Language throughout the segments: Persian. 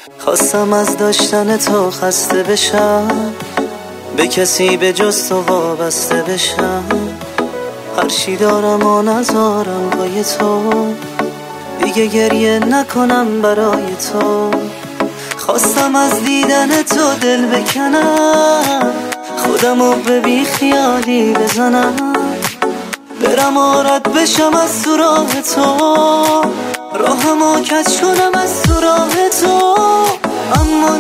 خواستم از داشتن تو خسته بشم، به کسی به جز تو وابسته بشم. هر چی دارم و نذارم پای تو، دیگه گریه نکنم برای تو. خواستم از دیدن تو دل بکنم، خودمو به بی خیالی بزنم، برم و رد بشم از سراغ تو، راهمو کج کنم از سراغ تو. اما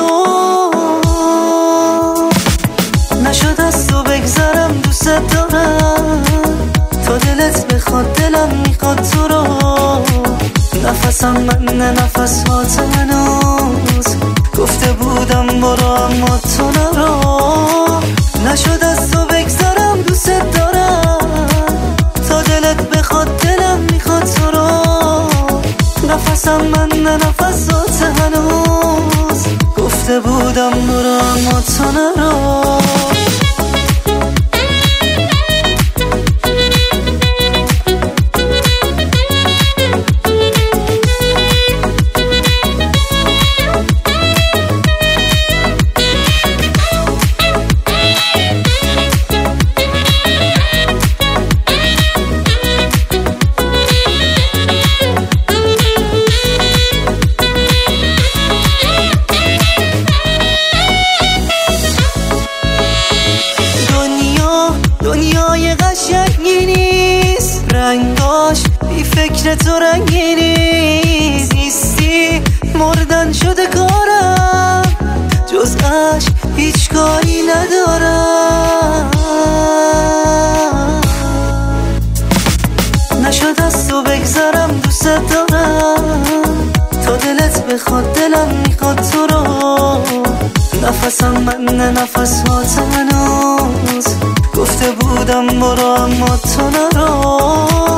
نشد از تو بگذرم، دوست دارم تا دلت بخواد دلم میخواد تو رو. نفسم من نفسات هنوز، گفته بودم برو اما تو نرو. نشد از تو بگذرم، دوست دارم تا دلت بخواد دلم میخواد تو رو. نفسم من نفسات هنوز، گفته بودم برو اما تو نرو. دنیای قشنگی نیست، رنگاش بی فکر تو رنگی نیست. نیستی مردن شده کارم، جز عشق هیچ کاری ندارم. نشد از تو بگذرم، دوست دارم تا دلت بخواد دلم میخواد تو رو. نفسم من نفسات هنوز، گفته بودم برو اما تو نرو.